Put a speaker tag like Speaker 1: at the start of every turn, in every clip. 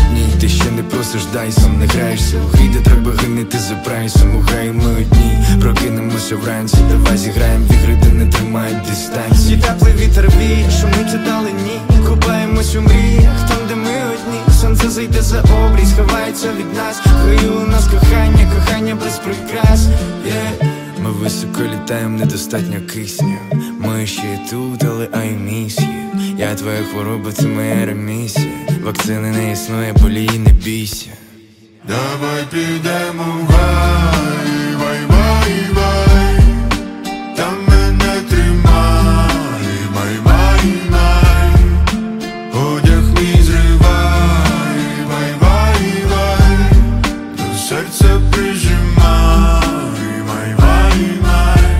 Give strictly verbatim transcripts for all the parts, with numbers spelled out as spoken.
Speaker 1: одні. Ти ще не просиш, дай, сам не граєшся у грі, де треба гинити за прайсом. У граї ми одні, прокинемося вранці. Давай зіграєм в ігри, де не тримають дистанції. І теплий вітер віє, шумить удалині. Купаємось у мріях, там де ми одні. Сонце зайде за обрій, сховається від нас. Хай у нас кохання, кохання без прикрас, yeah. Ми високо літаємо, недостатньо кисню. Ми ще тут, але I miss you. Я твоя хвороба, це моя ремісія. Вакцини не існує, болії не бійся.
Speaker 2: Давай підемо в гай, вай, вай, вай. Там мене тримай, май, май, май. Одяг мій зривай, вай, вай, вай. До серця прижимай, май, май, май.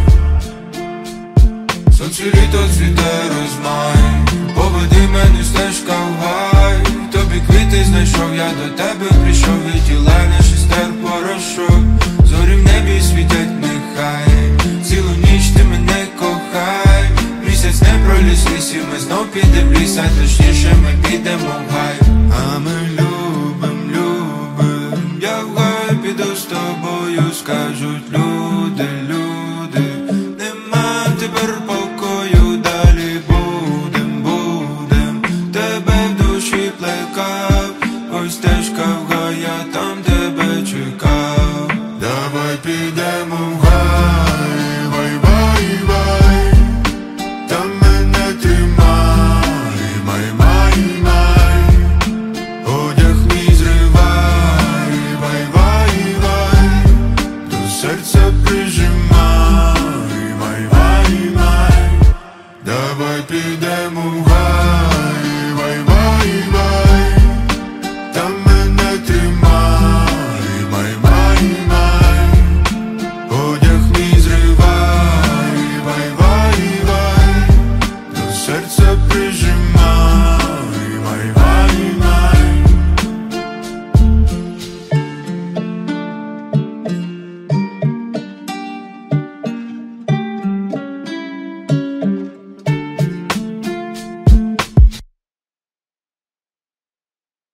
Speaker 2: Сонце літо цвіте розмай. Поведи мене стежка в гай. Тобі квіти знайшов, я до тебе прийшов. Відділай наш істер порошок. Зорі в небі світять нехай. Цілу ніч ти мене кохай. Місяць не проліз лісів, ми знов підем в ліс, а точніше ми підемо в гай. А ми любим, любим. Я в гай піду з тобою, скажуть люди, люди. Нема тепер покою, далі будем, будем. Тебе в душі плекав, ось те.